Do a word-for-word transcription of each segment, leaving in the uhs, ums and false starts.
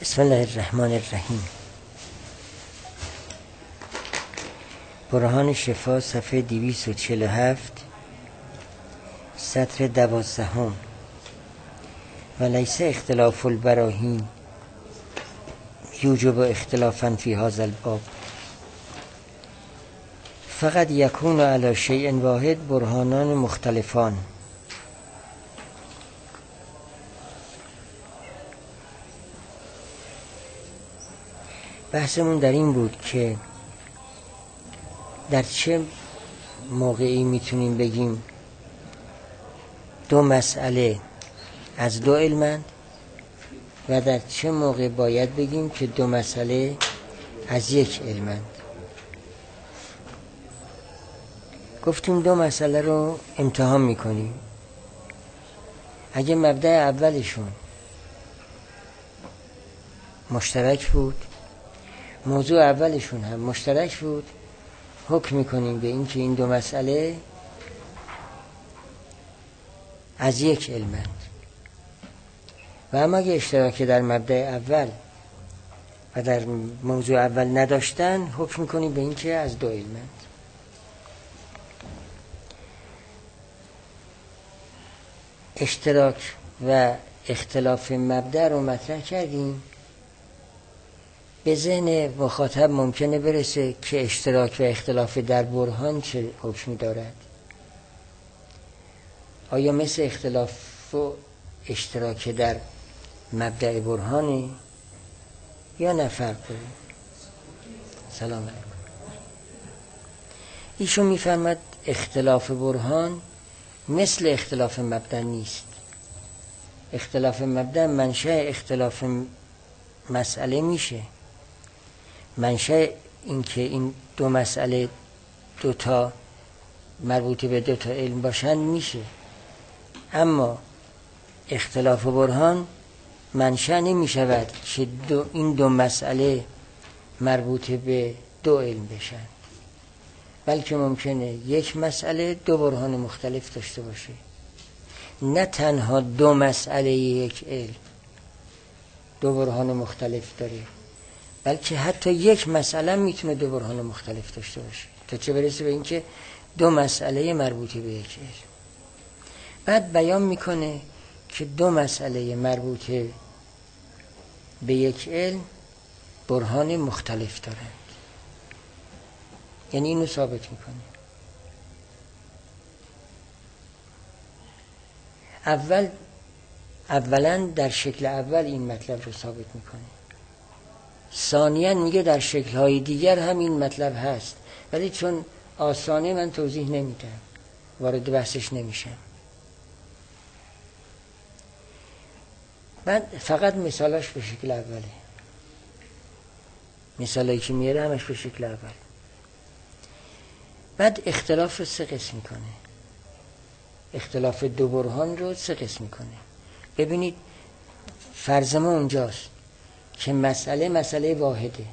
بسم الله الرحمن الرحیم. برهان شفا صفحه دویست و چهل و هفت سطر دوازدهم. و لیس اختلاف البراهین یوجب اختلافا فی هذا الباب، فقط یکون علی شیء واحد برهانان مختلفان. بحثمون در این بود که در چه موقعی میتونیم بگیم دو مسئله از دو علمند و در چه موقع باید بگیم که دو مسئله از یک علمند. گفتیم دو مسئله رو امتحان میکنیم. اگه مبدأ اولشون مشترک بود، موضوع اولشون هم مشترک بود، حکم میکنیم به این که این دو مسئله از یک علمند. و اما اگه اشتراک در مبدأ اول و در موضوع اول نداشتن، حکم میکنیم به این که از دو علمند. اشتراک و اختلاف مبدأ رو مطرح کردیم. به ذهن مخاطب ممکنه برسه که اشتراک و اختلاف در برهان چه حکمی دارد. آیا مثل اختلاف و اشتراک در مبدأ برهانه یا نه فرق داره؟ سلام علیکم. ایشون میفرماد اختلاف برهان مثل اختلاف مبدأ نیست. اختلاف مبدأ منشأ اختلاف مسئله میشه. منشأ این که این دو مسئله دوتا مربوط به دوتا علم باشن میشه. اما اختلاف برهان منشأ نمیشود که دو این دو مسئله مربوط به دو علم بشن، بلکه ممکنه یک مسئله دو برهان مختلف داشته باشه. نه تنها دو مسئله یک علم دو برهان مختلف داره، بلکه حتی یک مسئله میتونه دو برهان مختلف داشته باشه، تا چه برسه به این که دو مسئله مربوط به یک علم. بعد بیان میکنه که دو مسئله مربوط به یک علم برهان مختلف دارند. یعنی اینو ثابت میکنه. اول اولا در شکل اول این مطلب رو ثابت میکنه. ثانیاً میگه در شکل‌های دیگر هم این مطلب هست، ولی چون آسانه من توضیح نمیدم، وارد بحثش نمیشم. بعد فقط مثالاش به شکل اوله. مثالایی که میاره همش به شکل اول. بعد اختلاف رو سه قسم میکنه. اختلاف دو برهان رو سه قسم میکنه. ببینید فرض ما اونجاست که مسئله مسئله واحده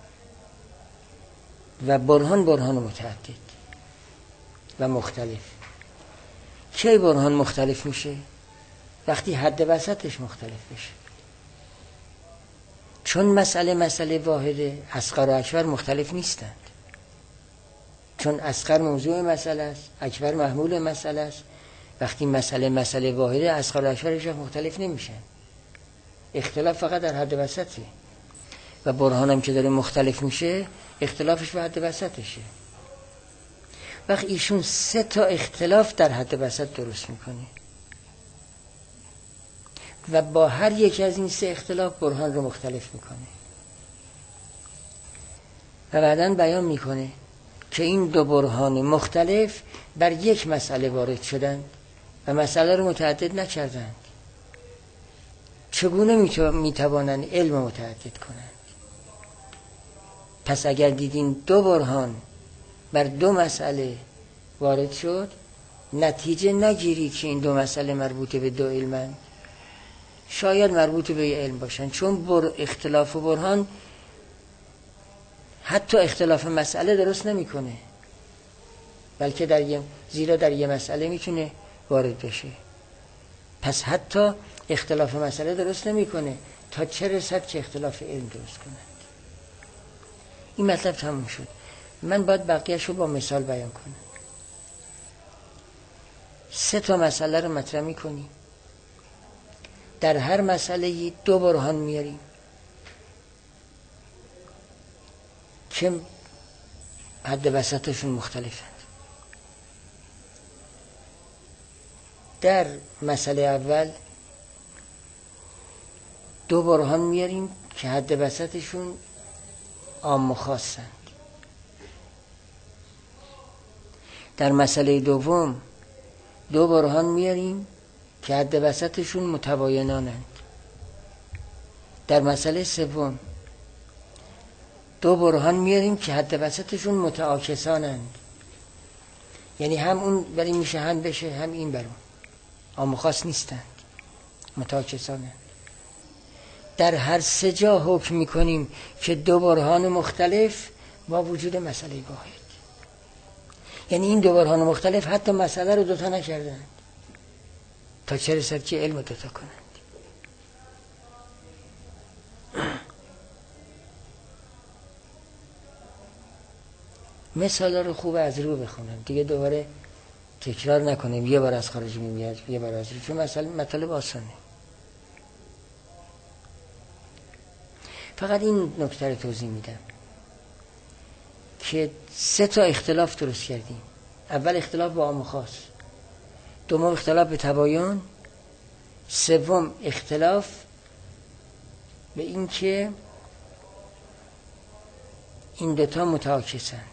و برهان برهان متعدد و مختلف. کی برهان مختلف میشه؟ وقتی حد وسطش مختلف بشه. چون مسئله مسئله واحده، اصغر و اکبر مختلف نیستند. چون اصغر موضوع مسئله است، اکبر محمول مسئله است. وقتی مسئله مسئله واحده، اصغر و اکبرش مختلف نمیشن. اختلاف فقط در حد وسطه و برهان هم که داره مختلف میشه، اختلافش به حد وسطشه. وقتی ایشون سه تا اختلاف در حد وسط درست میکنه و با هر یک از این سه اختلاف برهان رو مختلف میکنه و بعداً بیان میکنه که این دو برهان مختلف بر یک مسئله وارد شدند و مسئله رو متعدد نکردند. چگونه میتوانند علم متعدد کنند؟ پس اگر دیدین دو برهان بر دو مسئله وارد شد، نتیجه نگیری که این دو مسئله مربوط به دو علمند. شاید مربوط به یه علم باشن، چون بر اختلاف و برهان حتی اختلاف مسئله درست نمیکنه، بلکه در یه زیرا در یه مسئله میتونه وارد بشه. پس حتی اختلاف مسئله درست نمیکنه، تا چه رسد که اختلاف علم درست کند. این مطلب تموم شد. من باید بقیه‌اش رو با مثال بیان کنم. سه تا مسئله رو مطرح می‌کنیم، در هر مسئله دو برهان میاریم که حد وسطشون مختلفند. در مسئله اول دو برهان میاریم که حد وسطشون عام و خاصند. در مسئله دوم دو برهان میاریم که حد وسطشون متباینانند. در مسئله سوم دو برهان میاریم که حد وسطشون متعاکسانند، یعنی هم اون برای میشه هم بشه، هم این برون، عام و خاص نیستند، متعاکسانند. در هر سه جا حکم میکنیم که دو برهان مختلف با وجود مسئله واحد، یعنی این دو برهان مختلف حتی مسئله رو دوتا نکردند تا چه رسد که علم دوتا کنند. مثالا رو خوب از رو بخونم دیگه، دوباره تکرار نکنیم، یه بار از خارج میاد یه بار از رو، چون مثلا مطالب آسانه. فقط این نکته رو توضیح میدم که سه تا اختلاف درست کردیم. اول اختلاف با عام و خاص، دوم اختلاف به تباین، سوم اختلاف به این که این دوتا متعاکسند.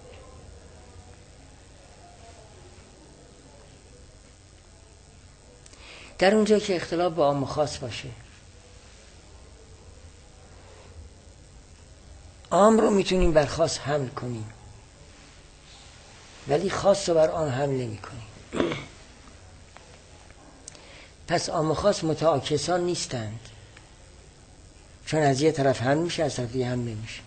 در اونجا که اختلاف با عام و خاص باشه، عام رو میتونیم بر خاص حمل کنیم ولی خاص رو بر عام حمل نمی کنیم. پس عام و خاص متعاکسان نیستند، چون از یه طرف حمل میشه از طرف دیگه حمل نمیشه.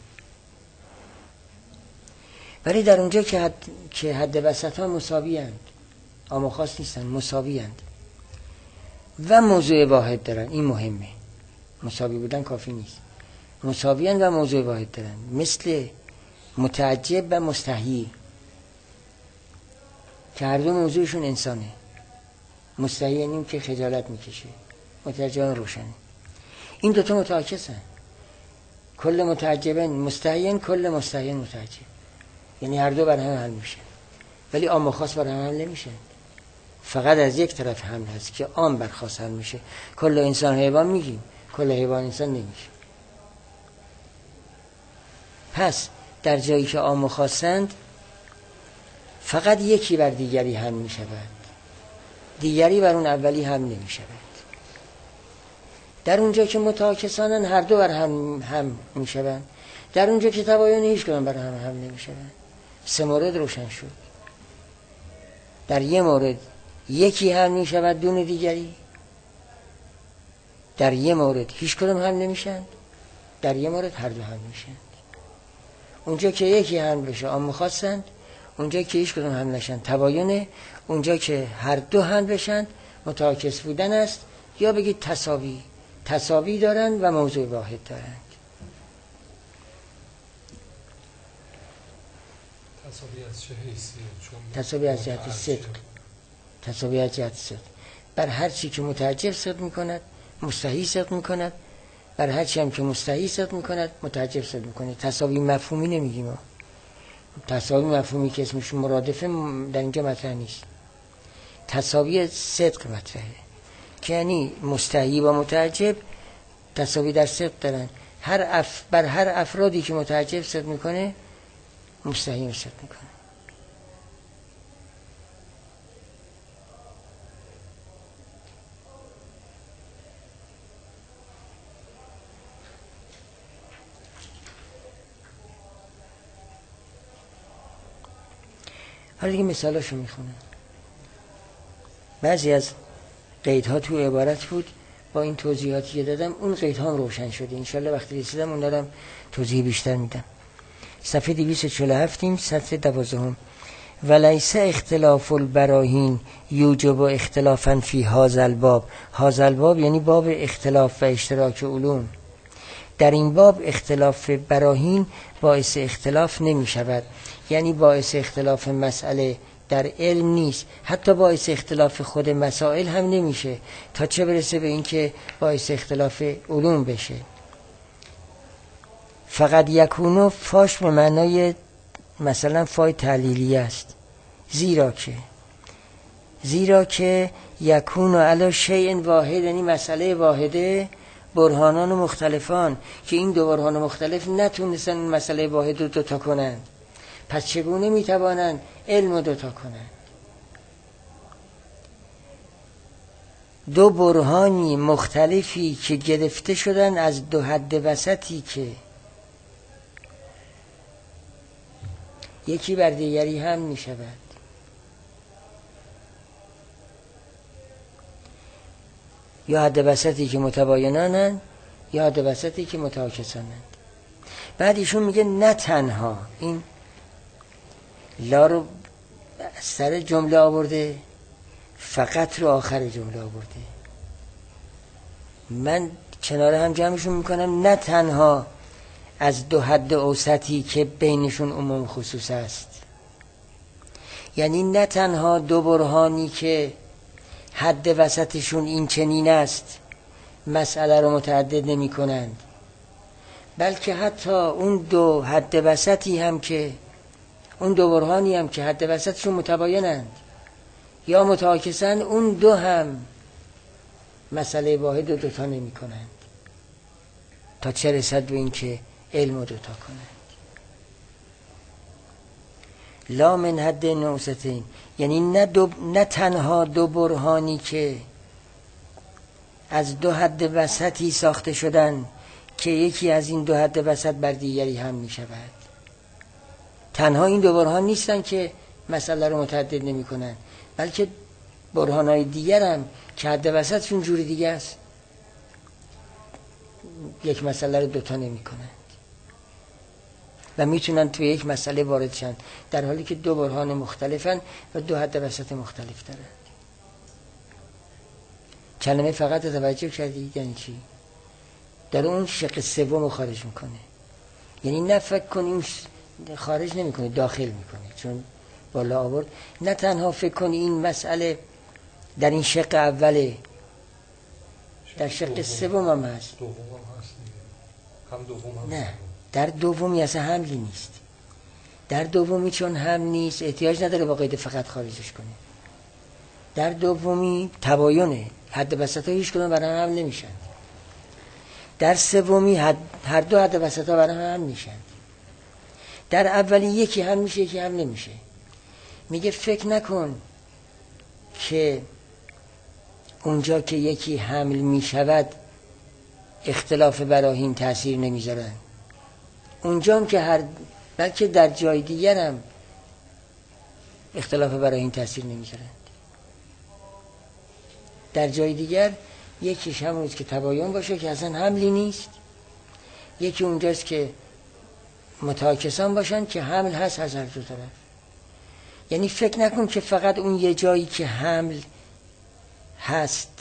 ولی در اونجا که حد, که حد وسط ها مساوی اند، عام و خاص نیستند، مساوی اند و موضوع واحد دارن، این مهمه، مساوی بودن کافی نیست، مساوی اند و موضوع واحد دارن، مثل متعجب و مستحیی که هر دو موضوعشون انسانه. مستحیی یعنی که خجالت میکشه، متعجب روشنه. این دوتا متعاکسن، کل متعجبن مستحیین، کل مستحیین متعجب، یعنی هر دو بر هم حل میشن، ولی عام و خاص بر هم حل نمیشن، فقط از یک طرف حمل هست که عام بر خاص حل میشه. کل انسان حیوان میگیم، کل حیوان انسان نمیشه. پس در جایی که عام و خاصند فقط یکی بر دیگری حمل میشود، دیگری بر اون اولی حمل نمیشود. در اونجا که متعاکسانن هر دو بر هم هم میشوند، در اونجا که تباین هیچ کدام بر هم هم نمیشوند. سه مورد روشن شد. در یه مورد یکی هم میشود دون دیگری، در یه مورد هیچ کدام هم نمیشن، در یه مورد هر دو هم میشن. اونجا که یکی هم بشه عام خاصند، اونجا که هیچ کدام هم نشن تباینه، اونجا که هر دو هم بشن متعاکس بودن است، یا بگید تساوی، تساوی دارند و موضوع واحد دارند. تساوی از چه حیثیه؟ تساوی از جهت صدق، تساوی از جهت صدق. بر هر چی که متعجب صدق میکند مستحی صدق میکند، بر هر چی هم که مستحی صدق میکند متعجب صدق میکند. تساوی مفهومی نمیگیم ما. تساوی مفهومی که اسمش مرادفه در اینجا مطرح نیست. تساوی صدق مطرحه، که یعنی مستحی و متعجب تساوی در صدق دارن. هر اف بر هر افرادی که متعجب صدق میکنه مستحی صدق میکنه. حالا دیگه مثالاشو میخونم. بعضی از قیدها تو عبارت بود، با این توضیحاتی که دادم اون قیدها هم روشن شده. انشالله وقتی رسیدم اون دارم توضیح بیشتر میدم. صفحه دویست و چهل و هفت سطر دوازدهم. ولیس اختلاف البراهین یوجب اختلافا فی هذا الباب. هذا الباب یعنی باب اختلاف و اشتراک علوم. در این باب اختلاف براهین باعث اختلاف نمی شود، یعنی باعث اختلاف مسئله در علم نیست، حتی باعث اختلاف خود مسائل هم نمیشه، تا چه برسه به این که باعث اختلاف علوم بشه. فقط یکونو فاش به معنای مثلا فای تعلیلی است، زیرا که زیرا که یکونو علی شیء واحد، یعنی مسئله واحده برهانان مختلفان، که این دو برهان مختلف نتونستن این مسئله واحد رو دوتا کنند، پس چگونه میتوانند علم رو دوتا کنند؟ دو برهانی مختلفی که گرفته شدن از دو حد وسطی که یکی بر دیگری هم می شود. یا حد وسطی که متباینانند یا حد وسطی که متعاکسانند. بعد ایشون میگه نه تنها این لا رو سر جمله آورده، فقط رو آخر جمله آورده. من کنار هم جمعشون میکنم، نه تنها از دو حد اوسطی که بینشون عموم خصوص است، یعنی نه تنها دو برهانی که حد وسطشون این چنین است مسئله رو متعدد نمی کنند، بلکه حتی اون دو حد وسطی هم که اون دو برهانی هم که حد وسطشون متباینند یا متعاکسند، اون دو هم مسئله واحد رو دوتا نمی کنند، تا چه رسد به این که علم رو دوتا کنند. لا من حد نوستین، یعنی نه, دو نه تنها دو برهانی که از دو حد وسطی ساخته شدن که یکی از این دو حد وسط بر دیگری هم می شود، تنها این دو برهان نیستن که مسئله رو متعدد نمی کنن، بلکه برهانهای دیگر هم که حد وسطشون جوری دیگه است یک مسئله رو دوتا نمی کنن و میتونن توی یک مسئله وارد شن، در حالی که دو برهان مختلفن و دو حد وسط مختلف دارن. کلمه فقط توجه کردید یعنی چی؟ در اون شق سوم خارج میکنه، یعنی نه فکر کنی خارج نمیکنه، داخل میکنه، چون بالا آورد. نه تنها فکر کنی این مسئله در این شق اوله، در شق سوم هم هست. دوم هم هست هم دوم هم نه، در دومی اصلا حملی نیست. در دومی چون حمل نیست احتیاج نداره با قید فقط خارجش کنه. در دومی تباینه، حد وسط ها هیچ کدوم برای هم حمل نمیشن. در سومی حد هر دو حد وسط ها برای هم حمل میشن. در اولی یکی هم میشه یکی هم نمیشه. میگه فکر نکن که اونجا که یکی حمل میشود اختلاف براهین تأثیر نمیذارن، اونجا هم که هر بلکه در جای دیگر هم اختلاف براهین تأثیر نمیذارن. در جای دیگر یکیش همونیست که تباین باشه که اصلا حملی نیست، یکی اونجاست که متعاکسان باشن که حمل هست از هر دو طرف. یعنی فکر نکن که فقط اون یه جایی که حمل هست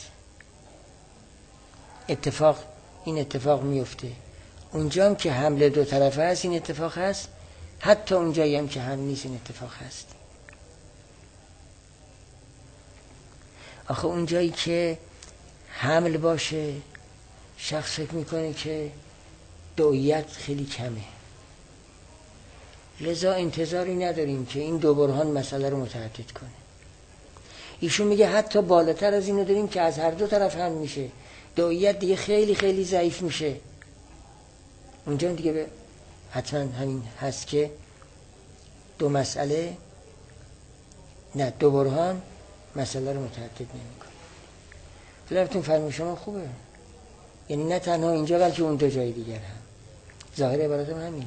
اتفاق این اتفاق میفته، اونجا هم که حمل دو طرفه هست این اتفاق هست، حتی اونجایی هم که حمل نیست این اتفاق هست. آخه اونجایی که حمل باشه شخص فکر میکنه که دویت خیلی کمه، لذا انتظاری نداریم که این دو برهان مسئله رو متعدد کنه. ایشون میگه حتی بالاتر از اینو داریم که از هر دو طرف حمل میشه، دویت دیگه خیلی خیلی ضعیف میشه. اونجا دیگه به حتما همین هست که دو مسئله نه دو برهان مسئله رو متعدد نمیکنه. لفتون فرمون شما خوبه، یعنی نه تنها اینجا بلکه اون دو جای دیگر هم. ظاهر عبارتم همینه.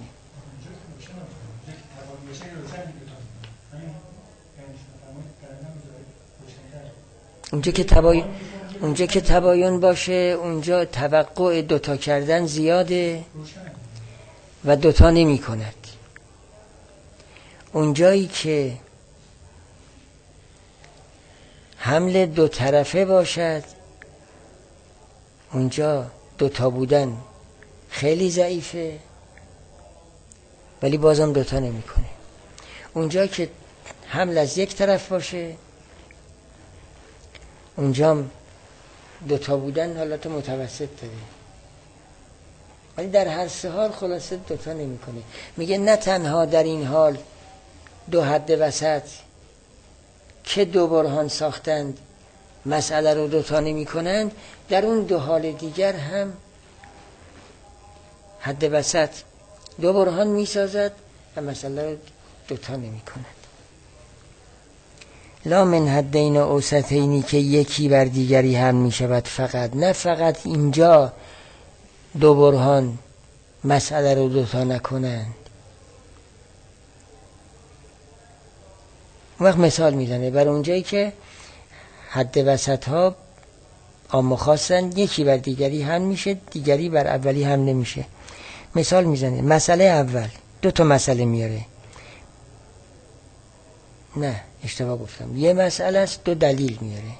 اونجا که تباین اونجا که تباین باشه اونجا توقع دوتا کردن زیاده و دوتا نمی کند. اونجایی که حمل دو طرفه باشد اونجا دوتا بودن خیلی ضعیفه ولی بازم دوتا نمیکنه. اونجا که حمل از یک طرف باشه اونجا دوتا بودن حالت متوسط داره، ولی در هر سه حال خلاصه دوتا نمیکنه. میگه نه تنها در این حال دو حد وسط که دو برهان ساختند مسئله رو دوتا نمی کنند، در اون دو حال دیگر هم حد وسط دو برهان می سازد و مسئله رو دوتا نمی کند. لا من حدین اوسطینی که یکی بر دیگری هم می شود فقط، نه فقط اینجا دو برهان مسئله رو دوتا نکنند. اون وقت مثال میزنه بر اونجایی که حد وسط ها عام و خاصن، یکی بر دیگری هم میشه، دیگری بر اولی هم نمیشه. مثال میزنه. مسئله اول دو تا مسئله میاره. نه اشتباه گفتم، یه مسئله است دو دلیل میاره.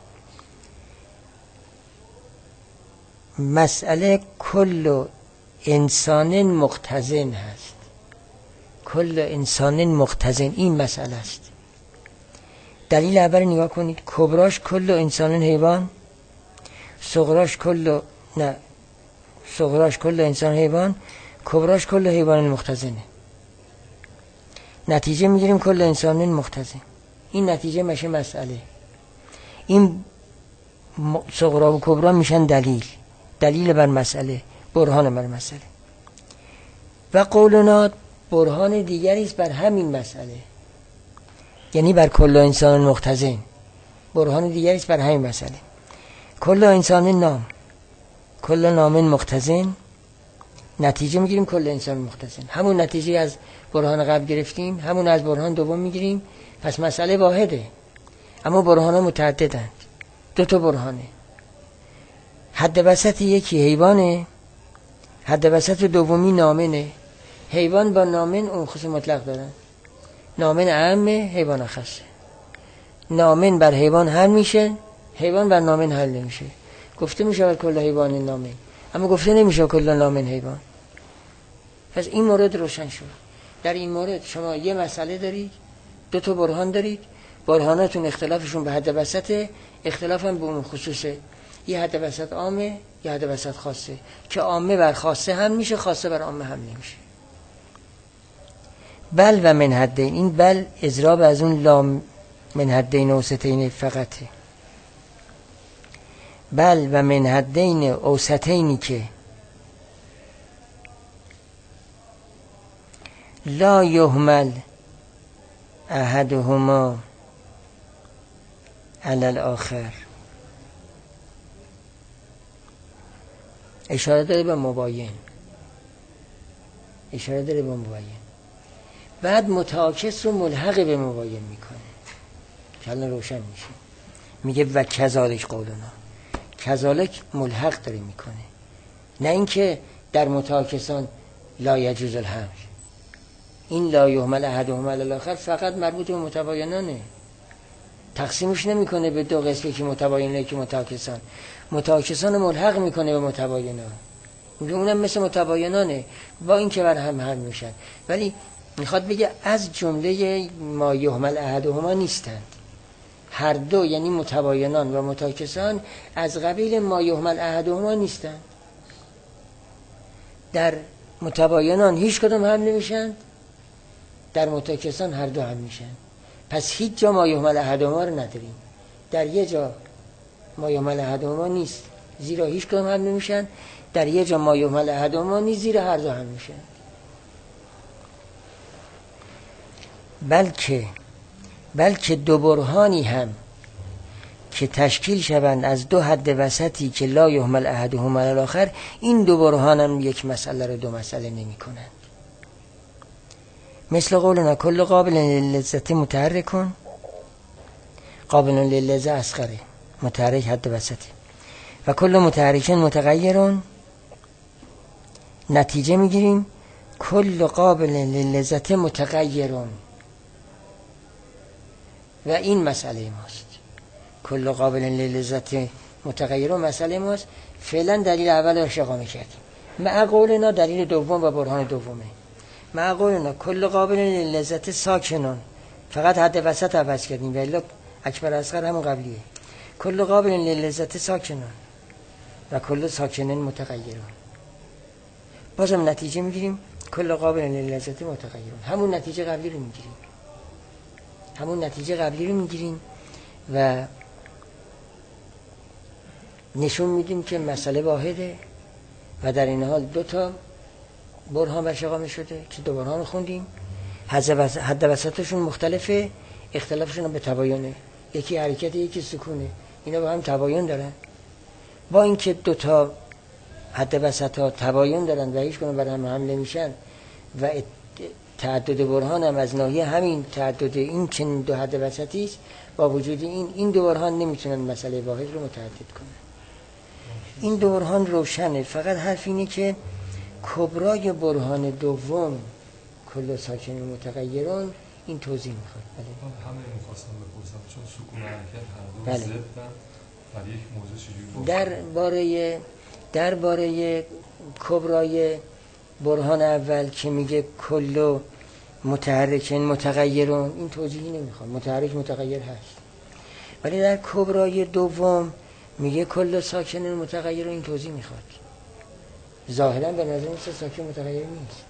مسئله کل انسان مقتضن هست. کل انسان مقتضن این مسئله است. دلیل اول نگاه کنید. کبراش کل انسان حیوان، صغراش کل نه صغراش کل انسان حیوان، کبراش کل حیوان مقتضنه. نتیجه میگیریم کل انسان مقتضن. این نتیجه میشه مسئله. این صغرا و کبرا میشن دلیل، دلیل بر مسئله، برهان بر مسئله. و قولنا برهان دیگری است بر همین مسئله، یعنی بر کل انسان مقتضن. برهان دیگری است بر همین مسئله. کل انسان نام، کل نام مقتضن، نتیجه میگیریم کل انسان مقتضن. همون نتیجه از برهان قبل گرفتیم، همون از برهان دوم میگیریم. پس مسئله واحده اما برهان ها متعددند. دو تا برهانه. حد وسط یکی حیوانه، حد وسط دومی نامنه. حیوان با نامن اون خصوص مطلق دارن. نامن عامه، حیوان خاصه. نامن بر حیوان حل میشه، حیوان بر نامن حل نمیشه. گفته میشه بر کل حیوان نامن، اما گفته نمیشه کل نامن حیوان. پس این مورد روشن شد. در این مورد شما یه مسئله دارید، دو تا برهان دارید، برهاناتون اختلافشون به حد وسطه، اختلاف هم به اون خصوصه. یه حد وسط عامه، یه حد وسط خاصه، که عامه بر خاصه هم میشه، خاصه بر عامه هم نمیشه. بل و من حدین، این بل اضراب از اون لام من حدین اوسطین فقطه. بل و من حدین اوسطینی که لا یهمل احدهما علی الاخر، اشاره داره به مباین، اشاره داره به مباین. بعد متعاکس رو ملحق به مباین میکنه که الان روشن میشه. میگه و کذالک قولنا، کذالک ملحق داره میکنه، نه اینکه در متعاکسان لا یجوز الحمل. این لا یهمل احدهما علی الاخر فقط مربوط به متباینانه، تقسیمش نمیکنه به دو قسم، یکی متباینه یکی متعاکسان. متعاکسان ملحق میکنه به متباینان، میگه اونم مثل متباینانه با این که بر هم حل میشن، ولی میخواد بگه از جمله ما یهمل احدهما نیستند. هر دو یعنی متباینان و متعاکسان از قبیل ما یهمل احدهما نیستند. در متباینان هیچ کدوم حل نمیشن، در متعاکسان هر دو حل میشن. پس هیچ جا ما یهمل احدهما رو نداریم. در یه جا ما یهمل احدهما نیست زیرا هیچ کدوم حل نمیشن، در یه جا ما یهمل احدهما نیست زیرا هر دو حل میشن. بلکه بلکه دو برهانی هم که تشکیل شوند از دو حد وسطی که لا یهمل احدهما علی الاخر، این دو برهان هم یک مسئله رو دو مسئله نمی کنند. مثل قولنا کل قابل للذت متحرکون، قابل للذت اصغره، متحرک حد وسطی، و کل متحرکن متغیرون، نتیجه میگیریم کل قابل للذت متغیرون. و این مسئله ماست، کل قابل للذت متغیرون مسئله ماست. فعلا دلیل اول رو اقامه کردیم. مع قولنا دلیل دوم و برهان دومه. مع قولنا کل قابل لذت ساکنون، فقط حد وسط عوض کردیم ولی اکبر اصغر همون قبلیه. کل قابل لذت ساکنون و کل ساکنن متغیرون. بازم نتیجه میگیریم کل قابل لذت متغیرون، همون نتیجه قبلی رو میگیریم همون نتیجه قبلی رو میگیریم و نشون میدیم که مسئله واحده و در این حال دو تا برهان برش اقامه شده که دو برهان خوندیم. حد وسطشون مختلفه، اختلافشون به تباینه، یکی حرکت یکی سکونه، اینا با هم تباین دارن. با اینکه دو تا حد وسط ها تباین دارن و هیچ کنون بر هم حمله میشن و تعدد برهان هم از ناحیه همین تعدد این چنین دو حد وسطی است، با وجود این این دو برهان نمیتونن مسئله واحد رو متعدد کنن. این دو برهان روشنه، فقط حرف اینه که کبرای برهان دوم کل ساکن متغیرون این توضیح میخواد. بله. همه میخواستم بپرسم چون سکون حرکت هر دو ضدن در یک موضوع چجوری در باره در باره کبرای برهان اول که میگه کل متحرک متغیرون این توضیحی نمیخواد، متحرک متغیر هست. ولی در کبرای دوم میگه کل ساکن متغیرون این توضیح میخواد. ظاهرا به نظر میاد ساکن متغیر نیست.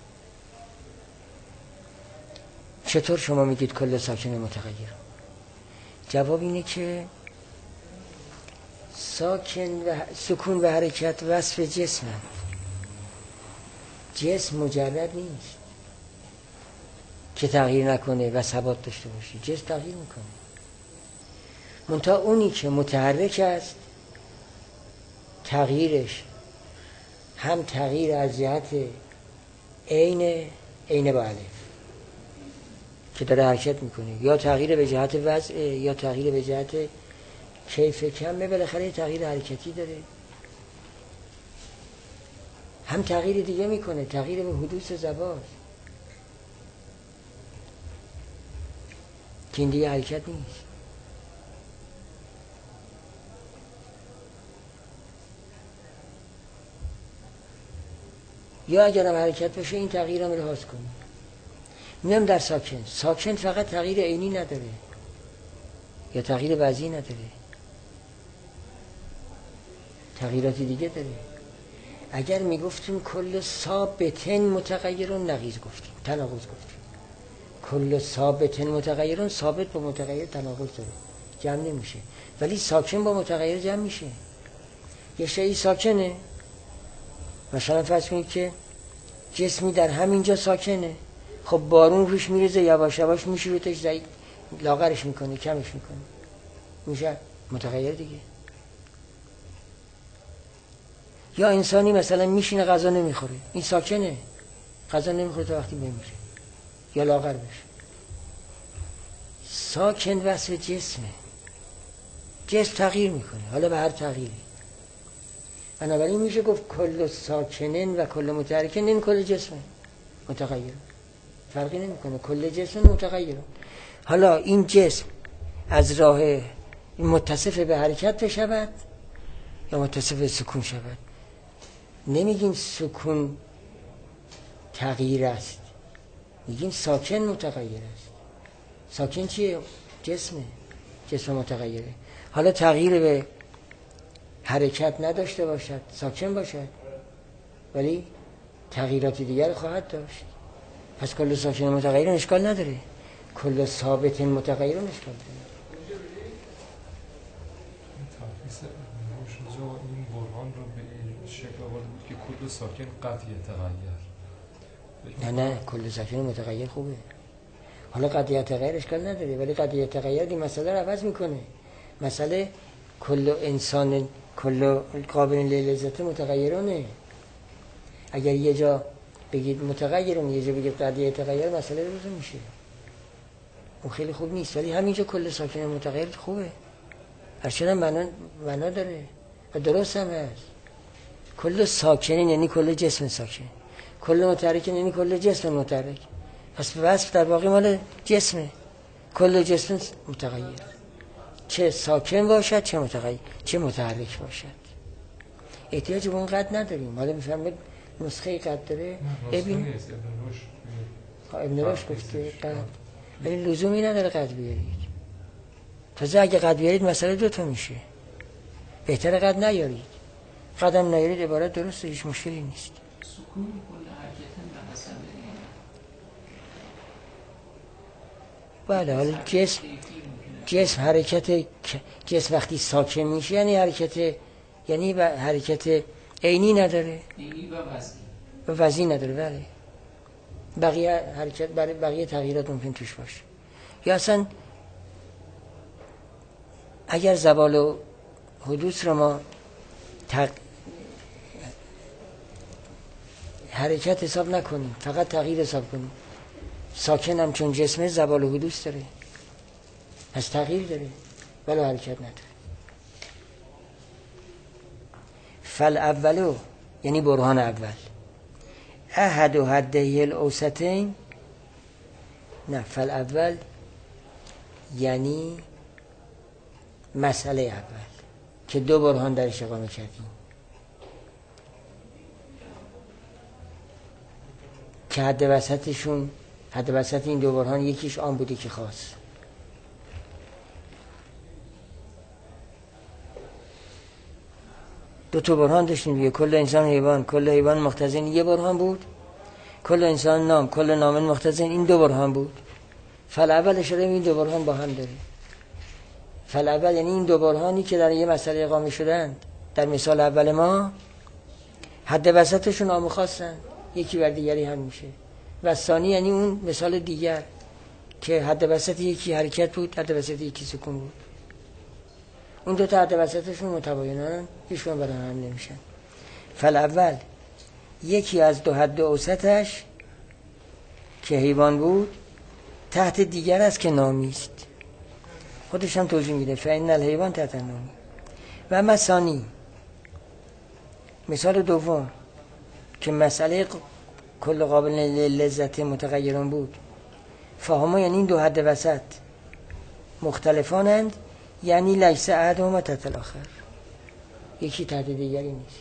چطور شما میگید کل ساکن متغیر؟ جواب اینه که ساکن و سکون و حرکت وصف جسم هم. جسم مجرد نیست که تغییر نکنه و ثبات داشته باشه، جسم تغییر میکنه. منتها اونی که متحرک است تغییرش هم تغییر از جهت عین عین با الف که داره حرکت میکنه، یا تغییر به جهت وضع، یا تغییر به جهت کیف کمه، بالاخره تغییر حرکتی داره. هم تغییر دیگه میکنه، تغییر به حدوث زبان که این دیگه حرکت نیست. یا اگر هم حرکت بشه این تغییر هم لحاظ کنیم. میام در ساکن، ساکن فقط تغییر عینی نداره یا تغییر وضعی نداره، تغییراتی دیگه داره. اگر میگفتیم کل ثابتن متغیرون نقیض گفتیم، تناقض گفتیم. کل ثابتن متغیرون، ثابت با متغیر تناقض داره، جمع نمیشه. ولی ساکن با متغیر جمع میشه. یه شیء ساکنه، مثلا فرض کنید که جسمی در همینجا ساکنه، خب بارون روش میریزه، یواش یواش میشورتش، زای لاغرش میکنه، کمش میکنه، میشه متغیر دیگه. یا انسانی مثلا میشینه غذا نمیخوره، این ساکنه، غذا نمیخوره تا وقتی بمیره یا لاغر بشه. ساکن وصف جسمه، جسم تغییر میکنه، حالا به هر تغییری. بنابراین میشه گفت کل ساکنن و کل متحرکن، این کل جسمه متغیر، فرقی نمیکنه، کل جسم متغیر. حالا این جسم از راه متصف به حرکت بشود یا متصف به سکون شود. نمیگیم سکون تغییر است، میگیم ساکن متغیر است. ساکن چیه؟ جسمه، جسم متغیره. حالا تغییر به حرکت نداشته باشد، ساکن باشد، ولی تغییرات دیگر خواهد داشت. پس کل ساکن متغیرون اشکال نداره، کل ثابت متغیرون اشکال داره. این برهان رو به این شکل آورده بود که کل ساکن قطعی تغییر. نه نه کل ساکن متغیر خوبه. حالا قطعی تغییر اشکال نداره، ولی قطعی تغییر این مسئله رو عوض میکنه. مسئله کل انسان کل قابل لذت متغیرونه. اگر یه جا بگید متغیرون، یه جا بگید قطعی تغییر، مسئله روزه میشه. اون خیلی خوب نیست. ولی همینجا کل ساکن متغیر خوبه، هرچند معنا معنا داره و درست هم هست. کل ساکن یعنی کل جسم ساکن، کل متحرک یعنی کل جسم متحرک. پس وصف در واقع مال جسمه، کل جسم متغیر، چه ساکن باشد چه متغیر چه متحرک باشد. احتیاج به اون قد نداریم. حالا میفهمید نسخه قد داره ابن ابن رشد گفته قد، ولی لزومی نداره قد بیارید. تازه اگه قد بیارید مسئله دو تا میشه. بهتره قد نیارید. قدم نیارید عبارت درسته، هیچ مشکلی نیست. سکون کل حرکت به حسب بله. حالا جسم جسم حرکت جسم وقتی ساکن میشه یعنی حرکت، یعنی حرکت عینی نداره، عینی و وزنی و وزنی نداره. بله. بقیه حرکت برای بقیه تغییرات ممکن توش باشه. یا اصلا اگر زوال و حدوث رو ما تق... حرکت حساب نکنیم، فقط تغییر حساب کنیم، ساکن هم چون جسمه زوال و حدوث داره، از تغییر داره ولی حرکت نداره. فل اولو یعنی برهان اول، احد و حده الاوسطین، نه فل اول یعنی مسئله اول که دو برهان درش اقامه کردیم که حد وسطشون، حد وسط این دو برهان یکیش آن بوده که خاص. دو تا برهان داشتیم دیگه، کل انسان حیوان، کل حیوان مختزن یه برهان بود، کل انسان نام، کل نامن مختزن این دو برهان بود. فل اول اشاره این دو برهان با هم داره. فل اول یعنی این دو برهانی که در یه مسئله اقامه شدن، در مثال اول ما حد وسطشون عام خاصن، یکی بر دیگری هم میشه. و ثانی یعنی اون مثال دیگر که حد وسط یکی حرکت بود، حد وسط یکی سکون بود. اون دو تا حد وسطشون متباینن، هیچکدوم برای هم نمیشن. فل اول یکی از دو حد اوسطش که حیوان بود تحت دیگر است که نامی است. خودش هم توضیح میده فإن الحیوان تحت نامی. و اما ثانی مثال دوم که مسئله کل قابل لذت متغیران بود، فهما یعنی این دو حد وسط مختلفانند، یعنی لیس احدهما تحت الاخر، یکی تحت دیگری نیست.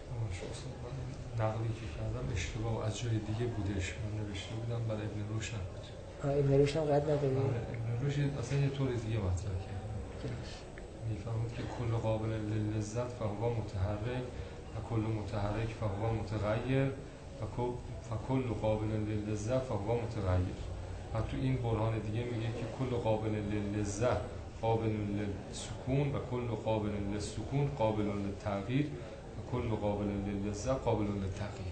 نقلی که کردم اشتباه از جای دیگه بودش، من نوشته بودم برای ابن روشن بود. آه ابن روشن قد نداره. ابن روشن اصلا یه طور دیگه مطرح کرد، میفهمد که کل قابل لذت فهو متحرک و کل متحرک فهو متغیر و کل قابل لذت فهو متغیر. و تو این برهان دیگه میگه که کل قابل لذت قابل للسکون و کل قابل للسکون قابل للتغییر و کل قابل للذت قابل للتغییر.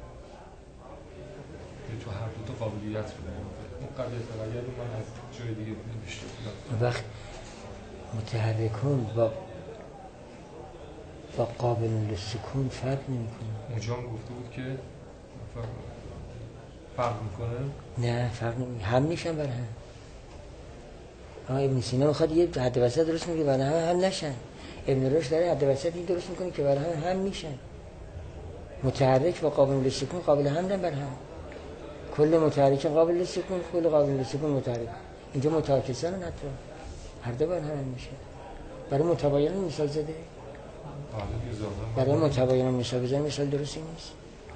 تو هر دو تا قابلیت رو اون قابلیت تغییر رو من از جای دیگه نوشته بودم. وقت متحرکون با با قابل للسکون فرق نمی‌کنه. اونجا هم گفته بود که فرق میکنه؟ نه فرق نمی‌کنه، هم میشن برای هم. آقا ابن سینا میخواد یه حد وسط درست میگه برای هم هم نشن. ابن رشد داره حد وسطی درست میکنه که برای هم هم میشن. متحرک و قابل للسکون قابل همدن بر هم. کل متحرک قابل للسکون، کل قابل للسکون متحرک. اینجا متعاکسن حتی هر دو بر هم میشه. برای متباین مثال زده. برای متباین مثال بزنه مثال درستی نیست.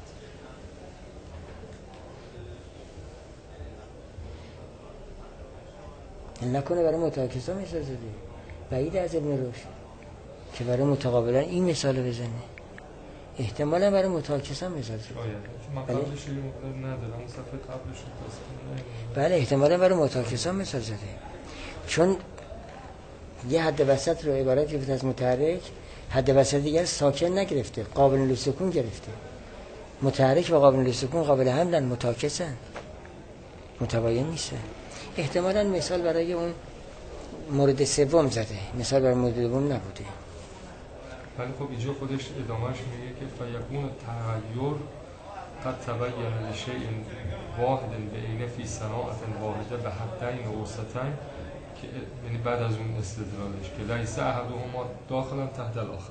نکنه برای متعاکسا مثال زده. بعید از ابن رشد که برای متقابلن این مثال بزنه. احتمالا برای متعاکسا مثال زده. من قبلش یه مقدار ندارم، اون صفحه قبلش رو بله احتمالا برای متعاکسا مثال زده، چون یه حد وسط رو عبارت گرفته از متحرک، حد وسط دیگر ساکن نگرفته، قابل للسکون گرفته. متحرک و قابل للسکون قابل حملن، متعاکسن، متباین نیستن. احتمالاً مثال برای اون مورد سوم زده، مثال برای مورد دوم نبوده. ولی خب اینجا خودش ادامهش میگه که فیکون تغییر قد تبین لشیء واحد بعینه فی صناعة واحده به حدین و وسطین، که یعنی بعد از اون استدلالش که لیس احدهما داخلا تحت الاخر.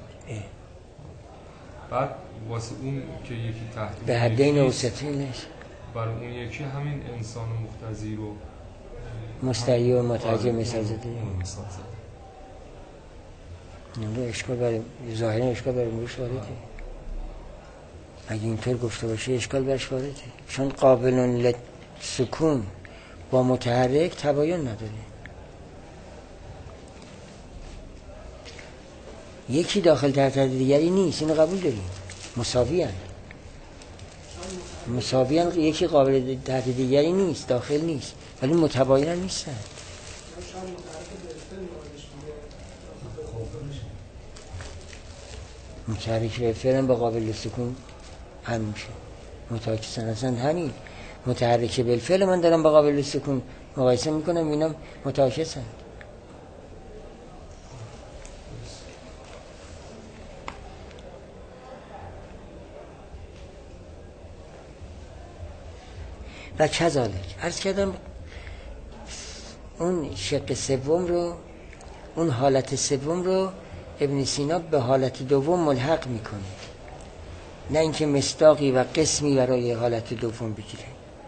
بعد واسه اون که یکی تحت به حدین و وسطینش، برای اون یکی همین انسان مختزی رو مستحی و متعجب مثال زده. مثال زده. نمیده اشکال برای ظاهرین اشکال برای مروش وارده. اگه اینطور گفته باشه اشکال برش وارده، چون قابل لسکون با متحرک تباین نداره. یکی داخل تحت دیگری نیست، اینو قبول داریم، مساوی هن مساوی هن یکی قابل تحت دیگری نیست، داخل نیست، ولی متباین هم نیستن. متحرک به فعلا با قابل سکون هم میشه متعاکسن. اصلا همین متحرک بالفعل من دارم با قابل سکون مقایسه میکنم، اینا متعاکسن. و کذالک عرض کردم اون شق سوم رو، اون حالت سوم رو ابن سینا به حالت دوم ملحق میکنه، نه اینکه مصداقی و قسمی برای حالت دوم بگیره.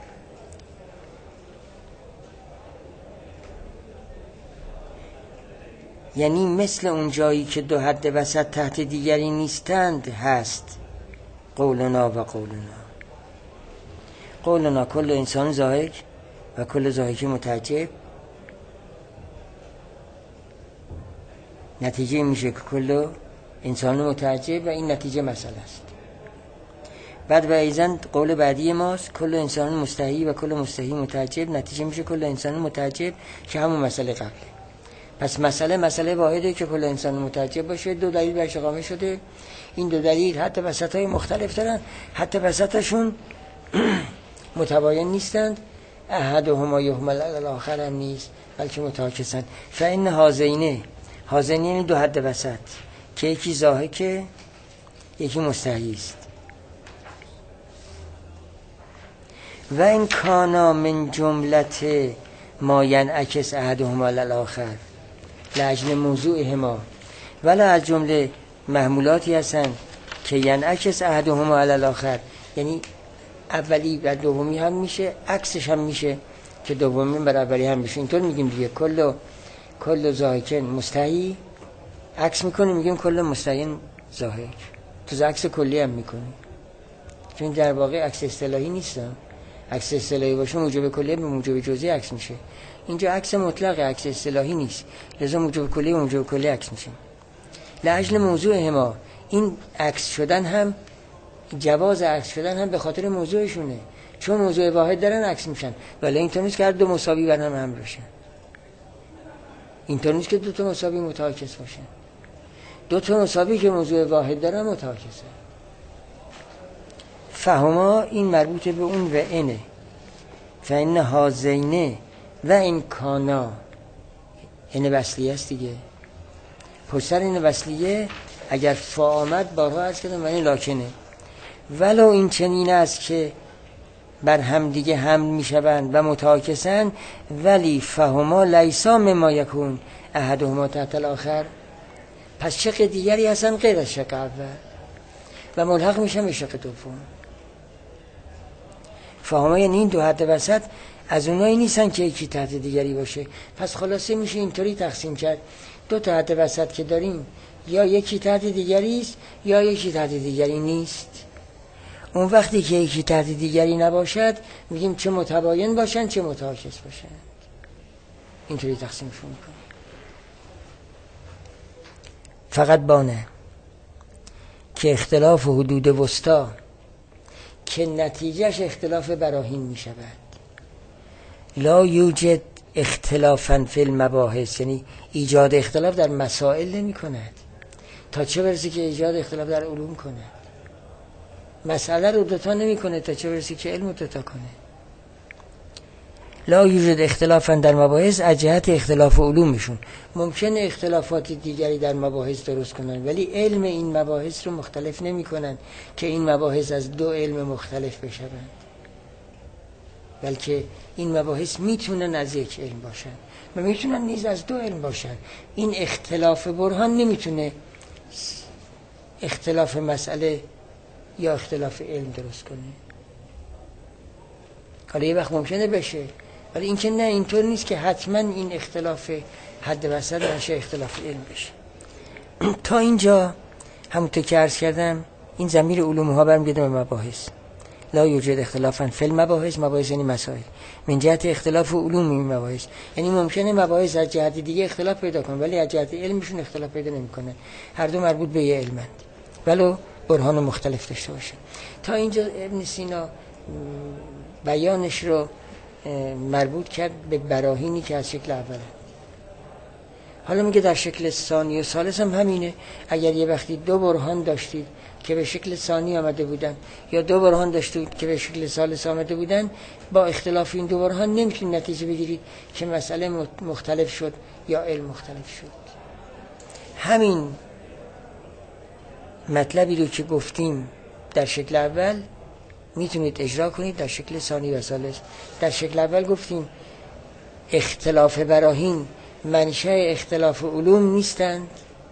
یعنی مثل اون جایی که دو حد وسط تحت دیگری نیستند هست قولنا و قولنا. قولنا کل انسان ضاحک و کل ضاحک متعجب، نتیجه میشه که کل انسان متعجب و این نتیجه مسئله است. بعد و ایزن قول بعدی ماست کل انسان مستحی و کل مستحی متعجب، نتیجه میشه کل انسان متعجب که همون مسئله قبله. پس مسئله مسئله واحده که کل انسان متعجب باشه. دو دلیل برش اقامه شده، این دو دلیل حتی وسطهای مختلف دارن، حتی وسطشون متباین نیستند، احدهما یحمل علی الاخر هم نیست بلکه متعاکسن. فإن هذین، هذین یعنی دو حد وسط که یکی ضاحکه یکی مستحی است. و این کانا من جملت ما ینعکس احدهما علی الاخر لاجل موضوعهما، ولی از جمله محمولاتی هستن که ینعکس احدهما علی الاخر، یعنی اولی و دومی هم میشه، عکسش هم میشه که دومی بر اولی هم میشه. اینطور میگیم دیگه کل کل ضاحکن مستحی عکس میکنیم، میگیم کل مستحی ضاحک، تو عکس کلی هم میکنیم، چون در واقع عکس اصطلاحی نیست. عکس اصطلاحی باشه موجب کلی به موجب جزئی عکس میشه، اینجا عکس مطلق عکس اصطلاحی نیست، لذا موجب کلی و موجب کلی عکس میشه. لاجل موضوعهما، این عکس شدن هم، جواز عکس شدن هم به خاطر موضوعشونه، چون موضوع واحد دارن عکس میشن، ولی اینطور نیست که هر دو مساوی بر هم هم باشن، اینطور نیست که دو تا مساوی متعاکس باشن. دو تا مساوی که موضوع واحد دارن متعاکسه. فهما این مربوط به اون و اینه. فإن هذین و این کانا، این وصلیه است دیگه، پشتر این وصلیه اگر فا آمد بارها عرض کردم و این لاکنه. ولو این چنین است که بر هم دیگه حمل میشوند و متعاکسن، ولی فهما لیسا مما یکون احدهما تحت الاخر، پس شق دیگری هستن غیر از شق اول و ملحق میشن به شق دوم. فهما یعنی این دو حد وسط از اونایی نیستن که یکی تحت دیگری باشه. پس خلاصه میشه اینطوری تقسیم کرد، دو تا حد وسط که داریم یا یکی تحت دیگری است یا یکی تحت دیگری نیست. اون وقتی که یکی تحت دیگری نباشد میگیم چه متباین باشن چه متعاکس باشن، اینطوری تقسیمشون میکنیم. فقط بانه که اختلاف حدود وسطا که نتیجهش اختلاف براهین میشود، لا یوجد اختلافا فی المباحث، یعنی ایجاد اختلاف در مسائل نمی کند، تا چه برسی که ایجاد اختلاف در علوم کنه. مسئله رو دوتا نمی کنه تا چه برسی که علم دوتا کنه. لا یوجد اختلافا در مباحث از جهت اختلاف علومشون. ممکنه اختلافات دیگری در مباحث درست کنن ولی علم این مباحث رو مختلف نمی کنن که این مباحث از دو علم مختلف بشوند، بلکه این مباحث میتونن از یک علم باشن و میتونن نیز از دو علم باشن. این اختلاف برهان نمیتونه اختلاف مسئله یا اختلاف علم درست کنه. حالا یه وقت ممکنه بشه ولی این که نه، اینطور نیست که حتما این اختلاف حد وسط باشه اختلاف علم بشه. تا اینجا همونطور که عرض کردم این ضمیر علوم ها برمیگرده به مباحث. لا یوجد اختلافا فی المباحث، مباحث یعنی مسائل، من جهت اختلاف علوم این مباحث، یعنی ممکنه مباحث از جهت دیگه اختلاف پیدا کنه ولی از جهت علمشون اختلاف پیدا نمیکنه، هر دو مربوط به یه علمند ولو برهان مختلف داشته باشه. تا اینجا ابن سینا بیانش رو مربوط کرد به براهینی که از شکل اوله. حالا میگه در شکل ثانی و ثالث هم همینه. اگر یه وقتی دو برهان داشتید که به شکل ثانی آمده بودن یا دو برهان داشتید که به شکل ثالث آمده بودن، با اختلاف این دو برهان نمیتونید نتیجه بگیرید که مسئله مختلف شد یا علم مختلف شد. همین مطلبی رو که گفتیم در شکل اول میتونید اجرا کنید در شکل ثانی و ثالث. در شکل اول گفتیم اختلاف براهین منشأ اختلاف علوم نیستند.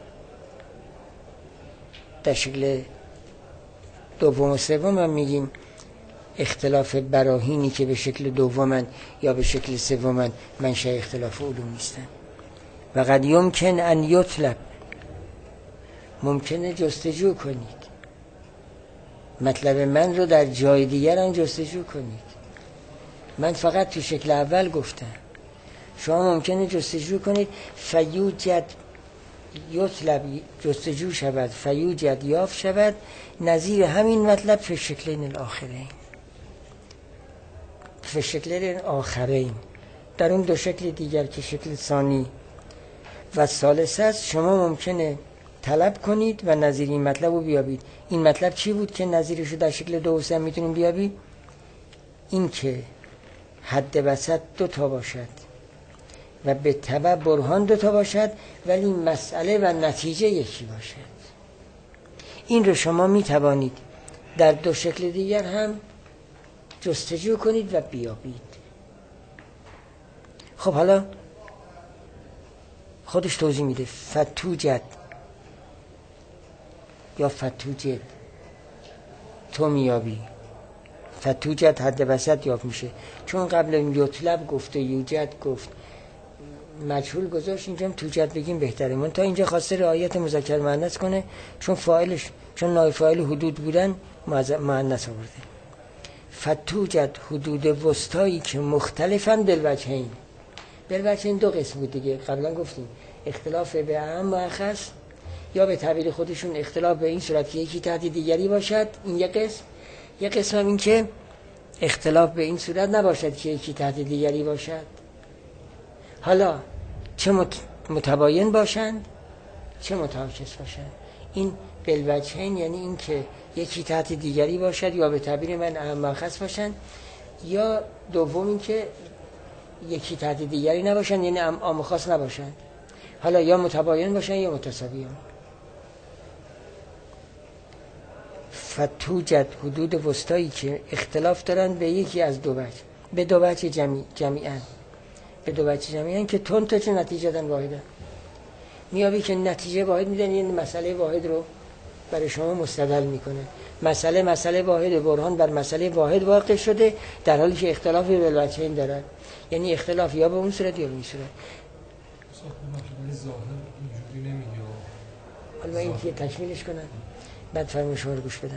در شکل دوم و سوم هم میگیم اختلاف براهینی که به شکل دومن یا به شکل سومن منشأ اختلاف علوم نیستند. و قد یمکن ان یطلب، ممکنه جستجو کنید مطلب من رو در جای دیگر هم جستجو کنید. من فقط تو شکل اول گفتم، شما ممکنه جستجو کنید فیوجد یطلب جستجو شود، فیوجد یافت شود نظیر همین مطلب فی شکلین الاخرین، فی شکلین آخرین، در اون دو شکل دیگر که شکل ثانی و ثالث است شما ممکنه طلب کنید و نظیر این مطلب رو بیابید. این مطلب چی بود که نظیرش رو در شکل دو و سه میتونیم بیابید؟ این که حد وسط دو تا باشد و به تبع برهان دو تا باشد ولی مسئله و نتیجه یکی باشد. این رو شما می توانید در دو شکل دیگر هم جستجو کنید و بیابید. خب حالا خودش توضیح میده فتوجد یا فتوجد، تو میابی. فتوجد حد وسط یافت میشه، چون قبل یطلب گفت و یوجد گفت مجهول گذاشت، اینجا هم توجد بگیم بهتره. من تا اینجا خواسته رعایت مذکر مؤنث کنه چون فاعلش چون نایب فاعل حدود بودن مؤنث آورده. فتوجد حدود وسطایی که مختلفن بالوجهین. بالوجهین دو قسم بود دیگه، قبلا گفتیم اختلاف به اعم و اخص، یا به تعبیر خودشون اختلاف به این صورت که یکی تحت دیگری باشد، این یک قسم. یک قسم هم این که اختلاف به این صورت نباشد که یکی تحت دیگری باشد. حالا چه متباین باشند چه متعاکس باشند. این بالوجهین یعنی این که یکی تحت دیگری باشد یا به تعبیر من اعم و اخص باشند، یا دوم این که یکی تحت دیگری نباشند یعنی عام و خاص نباشند. حالا یا متباین باشند یا متساویان. فتوجد حدود وسطایی که اختلاف دارن به یکی از دو وجه، به دو وجه جمعی جمعیاً به دو وجه جمعیاً که تون تا چه نتیجه دن واحده. میابی که نتیجه واحد میدن، یعنی مسئله واحد رو برای شما مستدل میکنه. مسئله مسئله واحد، برهان بر مسئله واحد واقع شده در حالی که اختلافی به وجهین دارن، یعنی اختلاف یا به اون صورت یا به این صورت. ظاهر اینجوری نمیگه. حالا این که تکمیلش کنن بعد فرمایش شما رو گوش بدن.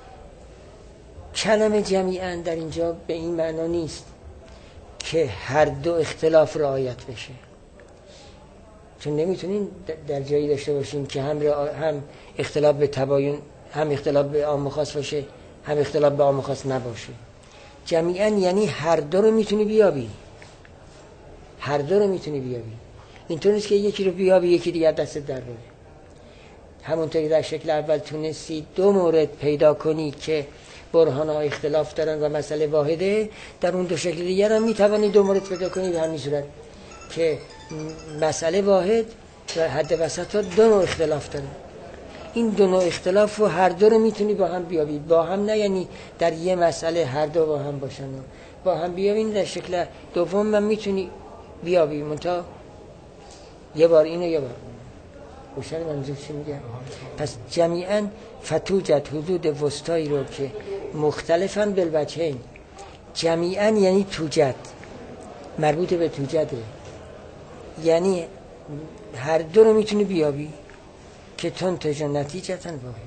کلمه جمیعاً در اینجا به این معنا نیست که هر دو اختلاف رعایت بشه، چون نمیتونین در جایی داشته باشین که هم هم اختلاف به تباین، هم اختلاف به عام و خاص باشه، هم اختلاف به عام و خاص نباشه. جمیعاً یعنی هر دو رو میتونی بیابی، هر دو رو میتونی بیابی. اینطور نیست که یکی رو بیابی یکی دیگر دست در بره. همونطوری در شکل اول تونستی دو مورد پیدا کنی که برهان‌ها اختلاف دارن و مسئله واحده، در اون دو شکل دیگر هم میتوانی دو مورد پیدا کنی به همین صورت که مسئله واحد و حد وسط ها دو نوع اختلاف دارن. این دو نوع اختلاف رو هر دو رو میتونی با هم بیابی. با هم نه یعنی در یه مسئله هر دو با هم باشن، با هم بیابین در شکل دوم من میتونی بیابی، منتها یه بار اینو یه بار روشن منظور چی میگه؟ پس جمیعاً فتوجد حدود وسطایی رو که مختلفاً بالوجهین. جمیعاً یعنی توجد، مربوط به توجده، یعنی هر دو رو میتونی بیابی که تون تجا نتیجتاً واحده.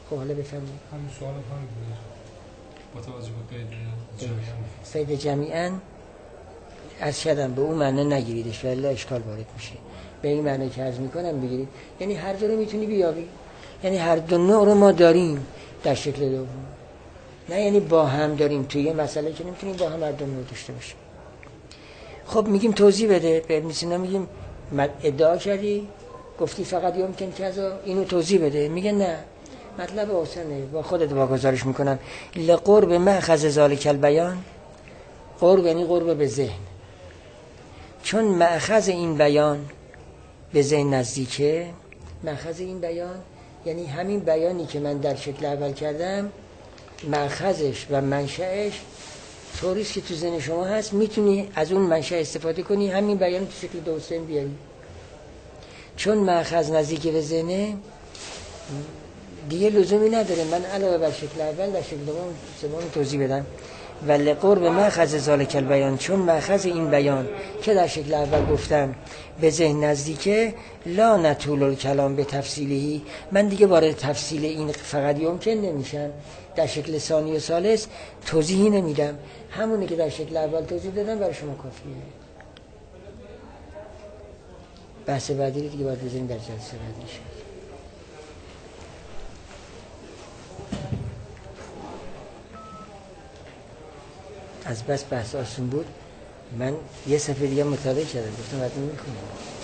خب حالا بفهمید همین سوال هم بود با توجه به قید جمعیان قید جمعیان از شدم به اون معنی نگیریدش ولی اشکال وارد میشه. به این معنی که عرض میکنم بگیرید، یعنی هر دو رو میتونی بیابی، یعنی هر دو نوع رو ما داریم در شکل دوم، نه یعنی با هم داریم توی یه مسئله که نمیتونیم با هم هر دو نوع داشته باشیم. خب میگیم توضیح بده، به ابن سینا میگیم ادعا کردی گفتی فقط یمکن کذا، اینو توضیح بده. میگه نه، مطلب آسانه، با خودت واگذارش میکنم. لقرب مأخذ ذالک البیان، قرب یعنی قرب به ذهن، چون مأخذ این بیان به ذهن نزدیکه. مأخذ این بیان یعنی همین بیانی که من در شکل اول کردم، مأخذش و منشأش طوریست که تو ذهن شما هست، میتونی از اون منشأ استفاده کنی، همین بیان تو شکل دوم بیاری. چون مأخذ نزدیک به ذهنه دیگه لزومی نداره من علاوه بر شکل اول در شکل دوم سوم توضیح بدم. ولی قرب مأخذ ذالک البیان، چون مأخذ این بیان که در شکل اول گفتم به ذهن نزدیکه، لا نطول الکلام به تفصیلی، من دیگه وارد تفصیل این فقط یمکن نمیشم، در شکل ثانی و ثالث توضیحی نمیدم، همونی که در شکل اول توضیح دادم برای شما کافیه. بحث بعدی دیگه باید بزنیم در جلسه بعدی شد. از بس بحث آسون بود من یه صفحه دیگه مطالعه کردم، گفتم بعد میخونم.